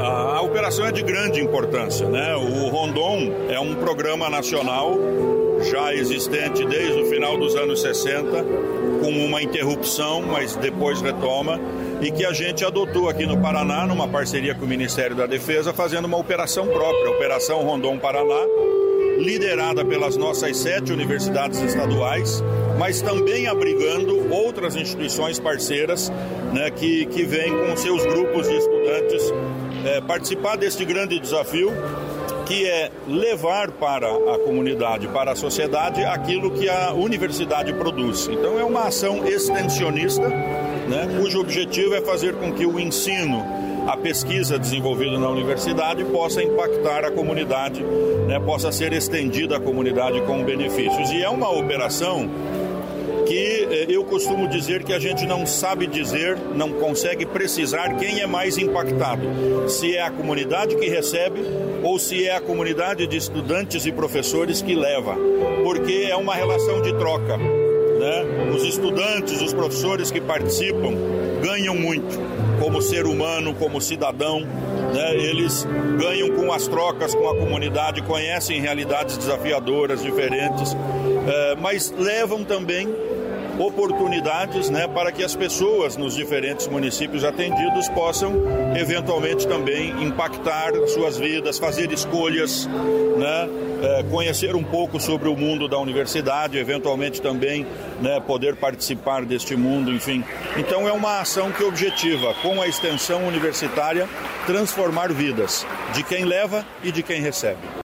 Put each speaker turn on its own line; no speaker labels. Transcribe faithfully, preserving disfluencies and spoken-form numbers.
A operação é de grande importância, né? O Rondon é um programa nacional já existente desde o final dos anos sessenta, com uma interrupção, mas depois retoma, e que a gente adotou aqui no Paraná, numa parceria com o Ministério da Defesa, fazendo uma operação própria, a Operação Rondon Paraná, liderada pelas nossas sete universidades estaduais, mas também abrigando outras instituições parceiras, né, que, que vêm com seus grupos de estudantes é, participar deste grande desafio, que é levar para a comunidade, para a sociedade, aquilo que a universidade produz. Então é uma ação extensionista, né, cujo objetivo é fazer com que o ensino, a pesquisa desenvolvida na universidade possa impactar a comunidade, né, possa ser estendida à comunidade com benefícios. E é uma operação que eu costumo dizer que a gente não sabe dizer, não consegue precisar quem é mais impactado, se é a comunidade que recebe ou se é a comunidade de estudantes e professores que leva, porque é uma relação de troca, né? Os estudantes, os professores que participam ganham muito como ser humano, como cidadão, né? Eles ganham com as trocas com a comunidade, conhecem realidades desafiadoras, diferentes, é, mas levam também oportunidades, né, para que as pessoas nos diferentes municípios atendidos possam eventualmente também impactar suas vidas, fazer escolhas, né, é, conhecer um pouco sobre o mundo da universidade, eventualmente também, né, poder participar deste mundo, enfim. Então é uma ação que objetiva, com a extensão universitária, transformar vidas de quem leva e de quem recebe.